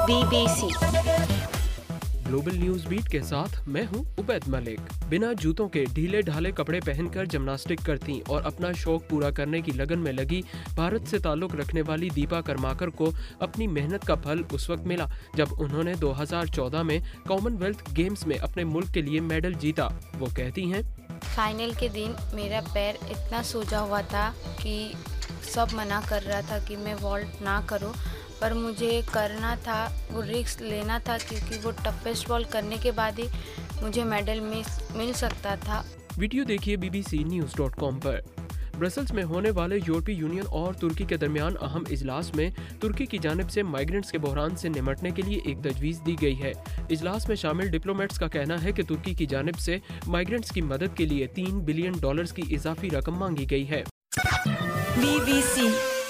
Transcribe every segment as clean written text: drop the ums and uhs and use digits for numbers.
BBC global news beat के साथ मैं हूं उबैद मलिक। बिना जूतों के ढीले ढाले कपड़े पहनकर जिम्नास्टिक करती और अपना शौक पूरा करने की लगन में लगी भारत से ताल्लुक रखने वाली दीपा कर्माकर को अपनी मेहनत का फल उस वक्त मिला जब उन्होंने 2014 में कॉमनवेल्थ गेम्स में अपने मुल्क के लिए मेडल जीता। वो कहती हैं, फाइनल के दिन मेरा पैर इतना सूजा हुआ था कि सब मना कर रहा था कि मैं वॉल्ट ना करूं, पर मुझे करना था, वो रिस्क लेना था क्योंकि वो टफेस्ट बॉल करने के बाद ही मुझे मेडल मिल सकता था। वीडियो देखिए bbcnews.com पर। ब्रसल्स में होने वाले यूरोपीय यूनियन और तुर्की के दरमियान अहम इजलास में तुर्की की जानिब से माइग्रेंट्स के बहरान से निमटने के लिए एक तजवीज़ दी गई है। इजलास में शामिल डिप्लोमेट्स का कहना है कि तुर्की की जानिब से माइग्रेंट्स की मदद के लिए $3 बिलियन की इजाफी रकम मांगी गई है। BBC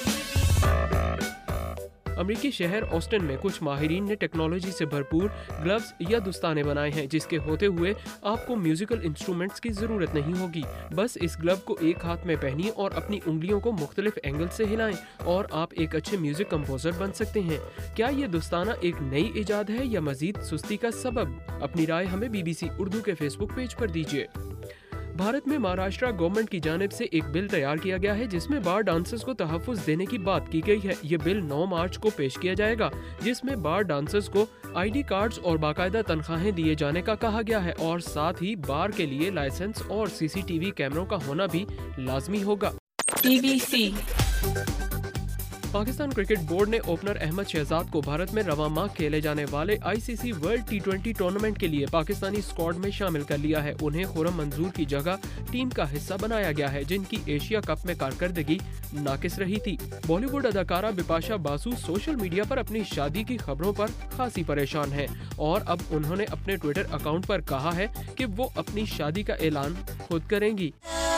अमेरिकी शहर ऑस्टिन में कुछ माहिरीन ने टेक्नोलॉजी से भरपूर ग्लव्स या दस्ताने बनाए हैं जिसके होते हुए आपको म्यूजिकल इंस्ट्रूमेंट्स की जरूरत नहीं होगी। बस इस ग्लव को एक हाथ में पहनिए और अपनी उंगलियों को मुख्तलिफ एंगल से हिलाएं और आप एक अच्छे म्यूजिक कंपोजर बन सकते हैं। क्या ये दस्ताना एक नई इजाद है या मजीद सुस्ती का सबब? अपनी राय हमें BBC उर्दू के फेसबुक पेज पर दीजिए। भारत में महाराष्ट्र गवर्नमेंट की जानिब से एक बिल तैयार किया गया है जिसमें बार डांसर्स को तहफ़्फ़ुज़ देने की बात की गई है। ये बिल 9 मार्च को पेश किया जाएगा जिसमें बार डांसर्स को ID कार्ड्स और बाकायदा तनख्वाहें दिए जाने का कहा गया है और साथ ही बार के लिए लाइसेंस और CCTV कैमरों का होना भी लाजमी होगा। BBC पाकिस्तान क्रिकेट बोर्ड ने ओपनर अहमद शहजाद को भारत में रवां माह खेले जाने वाले ICC वर्ल्ड T20 टूर्नामेंट के लिए पाकिस्तानी स्क्वाड में शामिल कर लिया है। उन्हें खुर्रम मंजूर की जगह टीम का हिस्सा बनाया गया है जिनकी एशिया कप में कारकर्दगी नाकिस रही थी। बॉलीवुड अदाकारा बिपाशा बासु सोशल मीडिया पर अपनी शादी की खबरों पर खासी परेशान हैं और अब उन्होंने अपने ट्विटर अकाउंट पर कहा है कि वो अपनी शादी का ऐलान खुद करेंगी।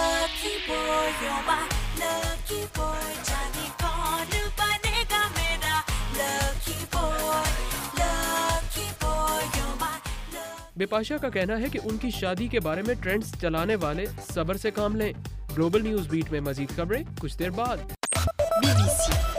बिपाशा का कहना है कि उनकी शादी के बारे में ट्रेंड्स चलाने वाले सब्र से काम लें। ग्लोबल न्यूज बीट में मजीद खबरें कुछ देर बाद। BBC